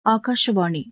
ஆகாஷவாணி.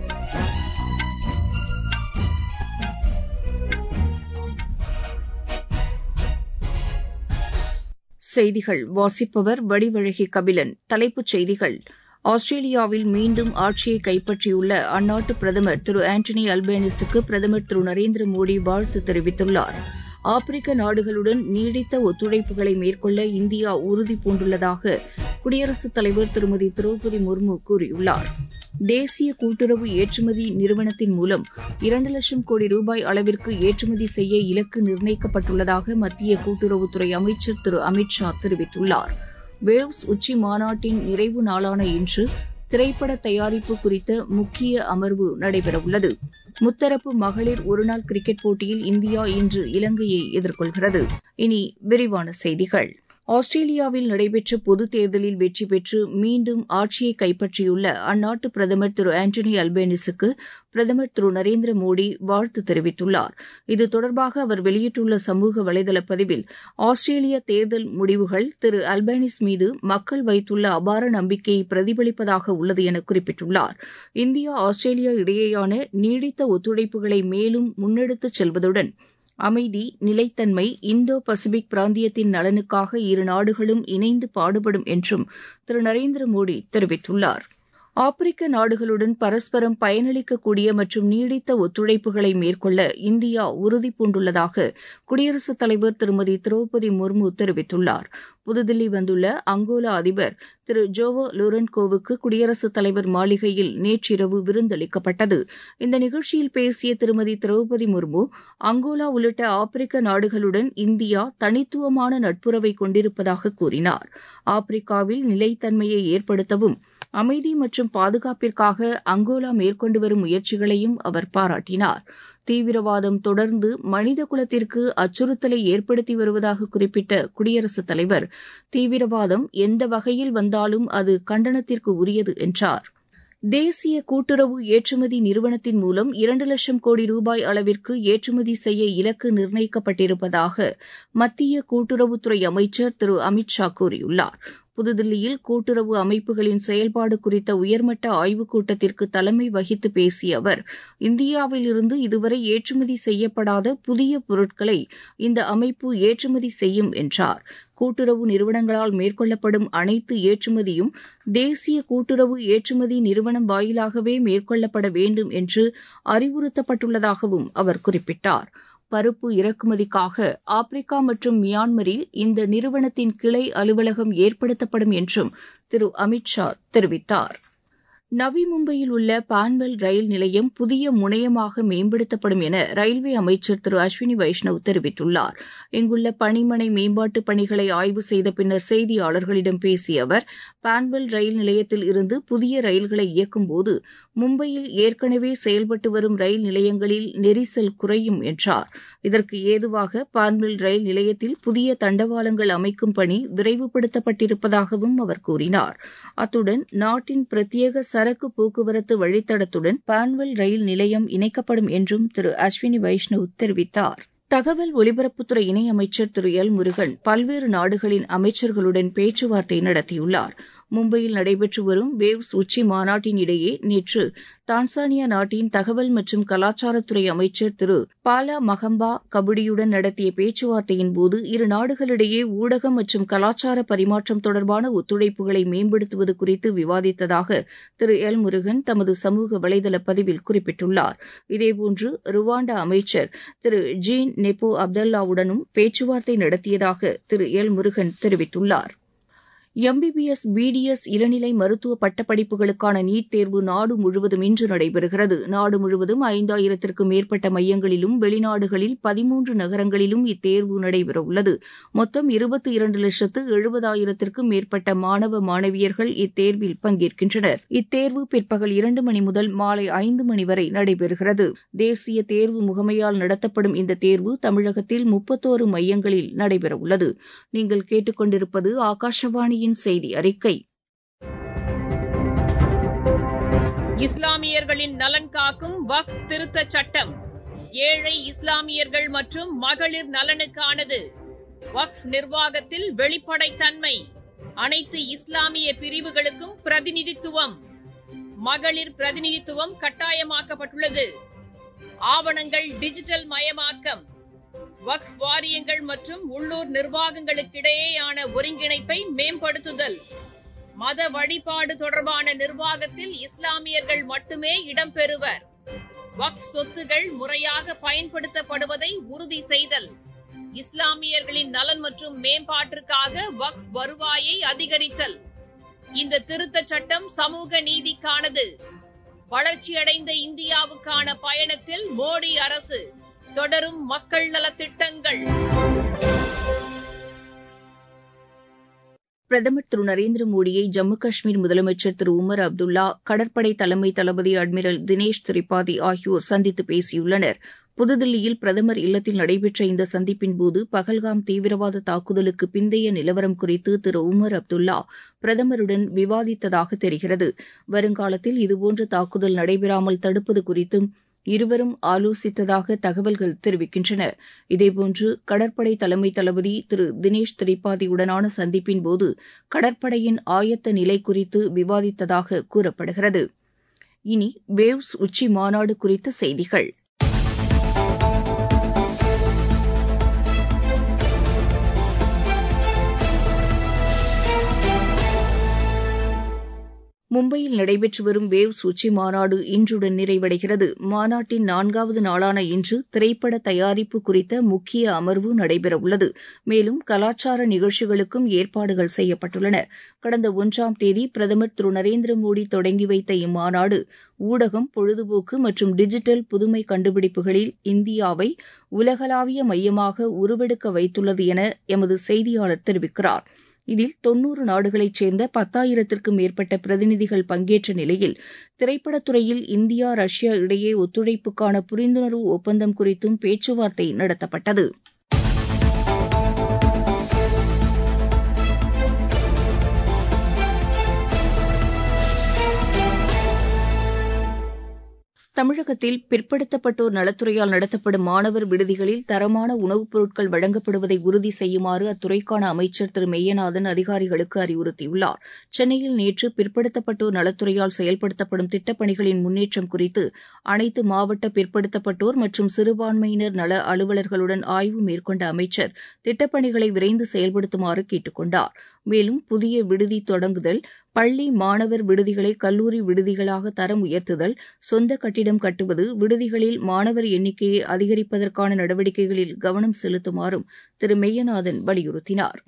செய்திகள் வாசிப்பவர் வடிவழகி கபிலன். தலைப்புச் செய்திகள்: ஆஸ்திரேலியாவில் மீண்டும் ஆட்சியை கைப்பற்றியுள்ள அந்நாட்டு பிரதமர் திரு ஆண்டனி அல்பேனிஸுக்கு பிரதமர் திரு நரேந்திர மோடி வாழ்த்து தெரிவித்துள்ளார். ஆப்பிரிக்க நாடுகளுடன் நீடித்த ஒத்துழைப்புகளை மேற்கொள்ள இந்தியா உறுதிபூண்டுள்ளதாக குடியரசுத் தலைவர் திருமதி திரௌபதி முர்மு கூறியுள்ளார். தேசிய கூட்டுறவு ஏற்றுமதி நிறுவனத்தின் மூலம் 2 லட்சம் கோடி ரூபாய் அளவிற்கு ஏற்றுமதி செய்ய இலக்கு நிர்ணயிக்கப்பட்டுள்ளதாக மத்திய கூட்டுறவுத்துறை அமைச்சர் திரு அமித் ஷா தெரிவித்துள்ளார். வேவ்ஸ் உச்சி மாநாட்டின் நிறைவு நாளான இன்று திரைப்பட தயாரிப்பு குறித்த முக்கிய அமர்வு நடைபெறவுள்ளது. முத்தரப்பு மகளிர் ஒருநாள் கிரிக்கெட் போட்டியில் இந்தியா இன்று இலங்கையை எதிர்கொள்கிறது. இனி விரிவான செய்திகள். ஆஸ்திரேலியாவில் நடைபெற்ற பொதுத் தேர்தலில் வெற்றி பெற்று மீண்டும் ஆட்சியை கைப்பற்றியுள்ள அந்நாட்டு பிரதமர் திரு ஆண்டனி அல்பேனிஸுக்கு பிரதமர் திரு நரேந்திர மோடி வாழ்த்து தெரிவித்துள்ளார். இது தொடர்பாக அவர் வெளியிட்டுள்ள சமூக வலைதள பதிவில், ஆஸ்திரேலிய தேர்தல் முடிவுகள் திரு அல்பேனிஸ் மீது மக்கள் வைத்துள்ள அபார நம்பிக்கையை பிரதிபலிப்பதாக உள்ளது என குறிப்பிட்டுள்ளார். இந்தியா ஆஸ்திரேலியா இடையேயான நீடித்த ஒத்துழைப்புகளை மேலும் முன்னெடுத்துச் செல்வதுடன் அமைதி, நிலைத்தன்மை, இந்தோ பசிபிக் பிராந்தியத்தின் நலனுக்காக இரு நாடுகளும் இணைந்து பாடுபடும் என்றும் திரு நரேந்திர மோடி தெரிவித்துள்ளார். ஆப்பிரிக்க நாடுகளுடன் பரஸ்பரம் பயனளிக்கக்கூடிய மற்றும் நீடித்த ஒத்துழைப்புகளை மேற்கொள்ள இந்தியா உறுதிபூண்டுள்ளதாக குடியரசுத் தலைவர் திருமதி திரௌபதி முர்மு தெரிவித்துள்ளார். புதுதில்லி வந்துள்ள அங்கோலா அதிபர் திரு ஜோவோ லோரன்கோவுக்கு குடியரசுத் தலைவர் மாளிகையில் நேற்றிரவு விருந்தளிக்கப்பட்டது. இந்த நிகழ்ச்சியில் பேசிய திருமதி திரௌபதி முர்மு, அங்கோலா உள்ளிட்ட ஆப்பிரிக்க நாடுகளுடன் இந்தியா தனித்துவமான நட்புறவை கொண்டிருப்பதாக கூறினார். ஆப்பிரிக்காவில் நிலைத்தன்மையை ஏற்படுத்தவும் அமைதி மற்றும் பாதுகாப்பிற்காக அங்கோலா மேற்கொண்டு வரும் முயற்சிகளையும் அவர் பாராட்டினார். தீவிரவாதம் தொடர்ந்து மனித குலத்திற்கு அச்சுறுத்தலை ஏற்படுத்தி வருவதாக குறிப்பிட்ட குடியரசுத் தலைவர், தீவிரவாதம் எந்த வகையில் வந்தாலும் அது கண்டனத்திற்கு உரியது என்றார். தேசிய கூட்டுறவு ஏற்றுமதி நிறுவனத்தின் மூலம் 2 லட்சம் கோடி ரூபாய் அளவிற்கு ஏற்றுமதி செய்ய இலக்கு நிர்ணயிக்கப்பட்டிருப்பதாக மத்திய கூட்டுறவுத்துறை அமைச்சர் திரு அமித் ஷா கூறியுள்ளார். புதுதில்லியில் கூட்டுறவு அமைப்புகளின் செயல்பாடு குறித்த உயர்மட்ட ஆய்வுக் கூட்டத்திற்கு தலைமை வகித்து பேசிய அவர், இந்தியாவிலிருந்து இதுவரை ஏற்றுமதி செய்யப்படாத புதிய பொருட்களை இந்த அமைப்பு ஏற்றுமதி செய்யும் என்றார். கூட்டுறவு நிறுவனங்களால் மேற்கொள்ளப்படும் அனைத்து ஏற்றுமதியும் தேசிய கூட்டுறவு ஏற்றுமதி நிறுவனம் வாயிலாகவே மேற்கொள்ளப்பட வேண்டும் என்று அறிவுறுத்தப்பட்டுள்ளதாகவும் அவர் குறிப்பிட்டார். பருப்பு இறக்குமதிக்காக ஆப்பிரிக்கா மற்றும் மியான்மரில் இந்த நிறுவனத்தின் கிளை அலுவலகம் ஏற்படுத்தப்படும் என்றும் திரு அமித் ஷா தெரிவித்தார். நவி மும்பையில் உள்ள பான்வெல் ரயில் நிலையம் புதிய முனையமாக மேம்படுத்தப்படும் என ரயில்வே அமைச்சர் திரு அஸ்வினி வைஷ்ணவ் தெரிவித்துள்ளார். இங்குள்ள பணிமனை மேம்பாட்டுப் பணிகளை ஆய்வு செய்த பின்னர் செய்தியாளர்களிடம் பேசிய அவர், பான்வெல் ரயில் நிலையத்தில் இருந்து புதிய ரயில்களை இயக்கும்போது மும்பையில் ஏற்கனவே செயல்பட்டு வரும் ரயில் நிலையங்களில் நெரிசல் குறையும் என்றார். இதற்கு ஏதுவாக பான்வெல் ரயில் நிலையத்தில் புதிய தண்டவாளங்கள் அமைக்கும் பணி விரைவுபடுத்தப்பட்டிருப்பதாகவும் அவர் கூறினார். அத்துடன் நாட்டின் பிரத்யேக சரக்கு போக்குவரத்து வழித்தடத்துடன் பான்வெல் ரயில் நிலையம் இணைக்கப்படும் என்றும் திரு அஸ்வினி வைஷ்ணவ் தெரிவித்தார். தகவல் ஒலிபரப்புத்துறை இணையமைச்சர் திரு எல் முருகன் பல்வேறு நாடுகளின் அமைச்சர்களுடன் பேச்சுவார்த்தை நடத்தியுள்ளார். மும்பையில் நடைபெற்று வரும் வேவ்ஸ் உச்சி மாநாட்டின் இடையே நேற்று தான்சானியா நாட்டின் தகவல் மற்றும் கலாச்சாரத்துறை அமைச்சர் திரு பாலா மகம்பா கபுடியுடன் நடத்திய பேச்சுவார்த்தையின்போது இரு நாடுகளிடையே ஊடகம் மற்றும் கலாச்சார பரிமாற்றம் தொடர்பான ஒத்துழைப்புகளை மேம்படுத்துவது குறித்து விவாதித்ததாக திரு எல் முருகன் தமது சமூக வலைதள பதிவில் குறிப்பிட்டுள்ளார். இதேபோன்று ருவாண்டா அமைச்சர் திரு ஜீன் நெப்போ அப்தல்லாவுடனும் பேச்சுவார்த்தை நடத்தியதாக திரு எல் முருகன் தெரிவித்துள்ளார். MBBS, BDS இளநிலை மருத்துவ பட்டப்படிப்புகளுக்கான நீட் தேர்வு நாடு முழுவதும் இன்று நடைபெறுகிறது. நாடு முழுவதும் 5000த்திற்கும் மேற்பட்ட மையங்களிலும் வெளிநாடுகளில் 13 நகரங்களிலும் இத்தேர்வு நடைபெறவுள்ளது. மொத்தம் 22,70,000த்திற்கும் மேற்பட்ட மாணவ மாணவியர்கள் இத்தேர்வில் பங்கேற்கின்றனர். இத்தேர்வு பிற்பகல் 2 மணி முதல் மாலை 5 மணி வரை நடைபெறுகிறது. தேசிய தேர்வு முகமையால் நடத்தப்படும் இந்த தேர்வு தமிழகத்தில் 31 மையங்களில் நடைபெறவுள்ளது. நீங்கள் கேட்டுக்கொண்டிருப்பது ஆகாஷவாணியின் செய்தி அறிக்கை. இஸ்லாமியர்களின் நலன் காக்கும் வக்ஃப் திருத்தச் சட்டம் ஏழை இஸ்லாமியர்கள் மற்றும் மகளிர் நலனுக்கானது. வக்ஃப் நிர்வாகத்தில் வெளிப்படைத்தன்மை, அனைத்து இஸ்லாமிய பிரிவுகளுக்கும் பிரதிநிதித்துவம், மகளிர் பிரதிநிதித்துவம் கட்டாயமாக்கப்பட்டுள்ளது. ஆவணங்கள் டிஜிட்டல் மயமாக்கம். வக்ஃப் வாரியங்கள் மற்றும் உள்ளூர் நிர்வாகங்களுக்கிடையேயான ஒருங்கிணைப்பை மேம்படுத்துதல். மத வழிபாடு தொடர்பான நிர்வாகத்தில் இஸ்லாமியர்கள் மட்டுமே இடம்பெறுவர். வக்ஃப் சொத்துகள் முறையாக பயன்படுத்தப்படுவதை உறுதி செய்தல். இஸ்லாமியர்களின் நலன் மற்றும் மேம்பாட்டிற்காக வக்ஃப் வருவாயை அதிகரித்தல். இந்த திருத்தச் சட்டம் சமூக நீதிக்கானது. வளர்ச்சியடைந்த இந்தியாவுக்கான பயணத்தில் மோடி அரசு. தொடரும் மக்கள் நலத்திட்டங்கள். பிரதமர் திரு நரேந்திர மோடியை ஜம்மு காஷ்மீர் முதலமைச்சர் திரு உமர் அப்துல்லா, கடற்படை தலைமை தளபதி அட்மிரல் தினேஷ் திரிபாதி ஆகியோர் சந்தித்து பேசியுள்ளனர். புதுதில்லியில் பிரதமர் இல்லத்தில் நடைபெற்ற இந்த சந்திப்பின்போது பகல்காம் தீவிரவாத தாக்குதலுக்கு பிந்தைய நிலவரம் குறித்து திரு உமர் அப்துல்லா பிரதமருடன் விவாதித்ததாக தெரிகிறது. வருங்காலத்தில் இதுபோன்ற தாக்குதல் நடைபெறாமல் தடுப்பது குறித்தும் இருவரும் ஆலோசித்ததாக தகவல்கள் தெரிவிக்கின்றன. இதேபோன்று கடற்படை தலைமை தளபதி திரு தினேஷ் திரிபாதியுடனான சந்திப்பின்போது கடற்படையின் ஆயத்த நிலை குறித்து விவாதித்ததாக கூறப்படுகிறது. இனி வேவ்ஸ் உச்சி மாநாடு குறித்த செய்திகள். மும்பையில் நடைபெற்று வரும் வேவ்ஸ் உச்சி மாநாடு இன்றுடன் நிறைவடைகிறது. மாநாட்டின் 4வது நாளான இன்று திரைப்பட தயாரிப்பு குறித்த முக்கிய அமர்வு நடைபெறவுள்ளது. மேலும் கலாச்சார நிகழ்ச்சிகளுக்கும் ஏற்பாடுகள் செய்யப்பட்டுள்ளன. கடந்த 1ஆம் தேதி பிரதமர் திரு நரேந்திர மோடி தொடங்கி வைத்த இம்மாநாடு ஊடகம், பொழுதுபோக்கு மற்றும் டிஜிட்டல் புதுமை கண்டுபிடிப்புகளில் இந்தியாவை உலகளாவிய மையமாக உருவெடுக்க வைத்துள்ளது என எமது செய்தியாளர் தெரிவிக்கிறார். இதில் 90 நாடுகளைச் சேர்ந்த 10,000த்திற்கும் மேற்பட்ட பிரதிநிதிகள் பங்கேற்ற நிலையில் திரைப்படத்துறையில் இந்தியா, ரஷ்யா இடையே ஒத்துழைப்புக்கான புரிந்துணர்வு ஒப்பந்தம் குறித்தும் பேச்சுவார்த்தை நடத்தப்பட்டது. தமிழகத்தில் பிற்படுத்தப்பட்டோர் நலத்துறையால் நடத்தப்படும் மாணவர் விடுதிகளில் தரமான உணவுப் பொருட்கள் வழங்கப்படுவதை உறுதி செய்யுமாறு அத்துறைக்கான அமைச்சர் திரு மெய்யநாதன் அதிகாரிகளுக்கு அறிவுறுத்தியுள்ளார். சென்னையில் நேற்று பிற்படுத்தப்பட்டோர் நலத்துறையால் செயல்படுத்தப்படும் திட்டப்பணிகளின் முன்னேற்றம் குறித்து அனைத்து மாவட்ட பிற்படுத்தப்பட்டோர் மற்றும் சிறுபான்மையினர் நல அலுவலர்களுடன் ஆய்வு மேற்கொண்ட அமைச்சர் திட்டப்பணிகளை விரைந்து செயல்படுத்துமாறு கேட்டுக் கொண்டார். மேலும் புதிய விடுதி தொடங்குதல், பள்ளி மாணவர் விடுதிகளை கல்லூரி விடுதிகளாக தரம் உயர்த்துதல், சொந்த கட்டிடம் கட்டுவது, விடுதிகளில் மாணவர் எண்ணிக்கையை அதிகரிப்பதற்கான நடவடிக்கைகளில் கவனம் செலுத்துமாறும் திரு மெய்யநாதன் வலியுறுத்தினார்.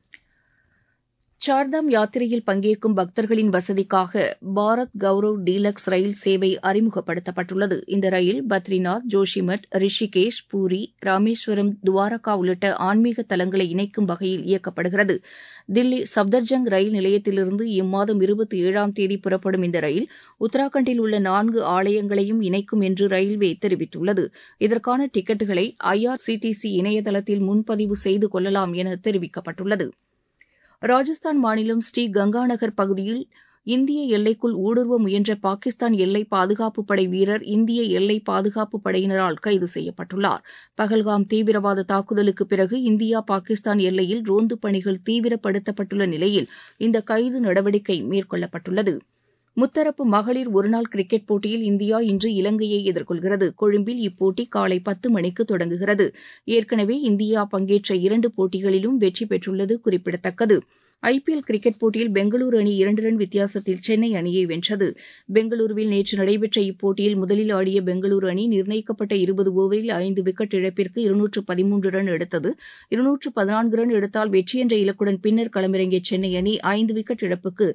சார்தாம் யாத்திரையில் பங்கேற்கும் பக்தர்களின் வசதிக்காக பாரத் கௌரவ் டீலக்ஸ் ரயில் சேவை அறிமுகப்படுத்தப்பட்டுள்ளது. இந்த ரயில் பத்ரிநாத், ஜோஷிமட், ரிஷிகேஷ், பூரி, ராமேஸ்வரம், துவாரகா உள்ளிட்ட ஆன்மீக தலங்களை இணைக்கும் வகையில் இயக்கப்படுகிறது. தில்லி சப்தர்ஜங் ரயில் நிலையத்திலிருந்து இம்மாதம் 27ஆம் தேதி புறப்படும் இந்த ரயில் உத்தராகண்டில் உள்ள 4 ஆலயங்களையும் இணைக்கும் என்று ரயில்வே தெரிவித்துள்ளது. இதற்கான டிக்கெட்டுகளை IRCTC இணையதளத்தில் முன்பதிவு செய்து கொள்ளலாம் என தெரிவிக்கப்பட்டுள்ளது. ராஜஸ்தான் மாநிலம் ஸ்ரீ கங்காநகர் பகுதியில் இந்திய எல்லைக்குள் ஊடுருவ முயன்ற பாகிஸ்தான் எல்லை பாதுகாப்புப் படை வீரர் இந்திய எல்லை பாதுகாப்புப் படையினரால் கைது செய்யப்பட்டுள்ளார். பகல்காம் தீவிரவாத தாக்குதலுக்கு பிறகு இந்தியா பாகிஸ்தான் எல்லையில் ரோந்து பணிகள் தீவிரப்படுத்தப்பட்டுள்ள நிலையில் இந்த கைது நடவடிக்கை மேற்கொள்ளப்பட்டுள்ளது. முத்தரப்பு மகளிர் ஒருநாள் கிரிக்கெட் போட்டியில் இந்தியா இன்று இலங்கையை எதிர்கொள்கிறது. கொழும்பில் இப்போட்டி காலை 10 மணிக்கு தொடங்குகிறது. ஏற்கனவே இந்தியா பங்கேற்ற 2 போட்டிகளிலும் வெற்றி பெற்றுள்ளது குறிப்பிடத்தக்கது. IPL கிரிக்கெட் போட்டியில் பெங்களூரு அணி 2 ரன் வித்தியாசத்தில் சென்னை அணியை வென்றது. பெங்களூருவில் நேற்று நடைபெற்ற இப்போட்டியில் முதலில் ஆடிய பெங்களூரு அணி நிர்ணயிக்கப்பட்ட 20 ஓவரில் 5 விக்கெட் இழப்பிற்கு 213 ரன் எடுத்தது. 214 ரன் எடுத்தால் வெற்றி என்ற இலக்குடன் பின்னர் களமிறங்கிய சென்னை அணி 5 விக்கெட் இழப்புக்கு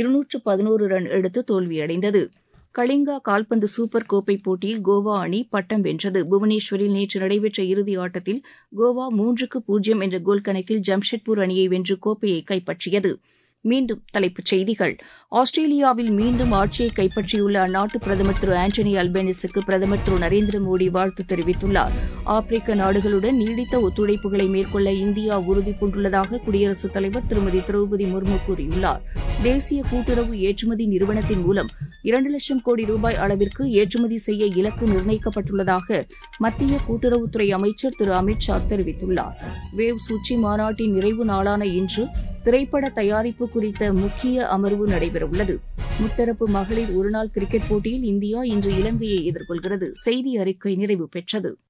211 ரன் எடுத்து தோல்வியடைந்தது. கலிங்கா கால்பந்து சூப்பர் கோப்பை போட்டியில் கோவா அணி பட்டம் வென்றது. புவனேஸ்வரில் நேற்று நடைபெற்ற இறுதி ஆட்டத்தில் கோவா 3-0 என்ற கோல் கணக்கில் ஜம்ஷெட்பூர் அணியை வென்று கோப்பையை கைப்பற்றியது. மீண்டும் தலைப்புச் செய்திகள். ஆஸ்திரேலியாவில் மீண்டும் ஆட்சியை கைப்பற்றியுள்ள அந்நாட்டு பிரதமர் திரு ஆண்டனி அல்பேனிஸுக்கு பிரதமர் திரு நரேந்திர மோடி வாழ்த்து தெரிவித்துள்ளார். ஆப்பிரிக்க நாடுகளுடன் நீடித்த ஒத்துழைப்புகளை மேற்கொள்ள இந்தியா உறுதிபூண்டுள்ளதாக குடியரசுத் தலைவர் திருமதி திரௌபதி முர்மு கூறியுள்ளார். தேசிய கூட்டுறவு ஏற்றுமதி நிறுவனத்தின் மூலம் 2 லட்சம் கோடி ரூபாய் அளவிற்கு ஏற்றுமதி செய்ய இலக்கு நிர்ணயிக்கப்பட்டுள்ளதாக மத்திய கூட்டுறவுத்துறை அமைச்சர் திரு அமித் ஷா தெரிவித்துள்ளார். வேவ்ஸ் உச்சி மாநாட்டின் நிறைவு நாளான இன்று திரைப்பட தயாரிப்பு குறித்த முக்கிய அமர்வு நடைபெறவுள்ளது. முத்தரப்பு மகளிர் ஒருநாள் கிரிக்கெட் போட்டியில் இந்தியா இன்று இலங்கையை எதிர்கொள்கிறது. செய்தி அறிக்கை நிறைவு பெற்றது.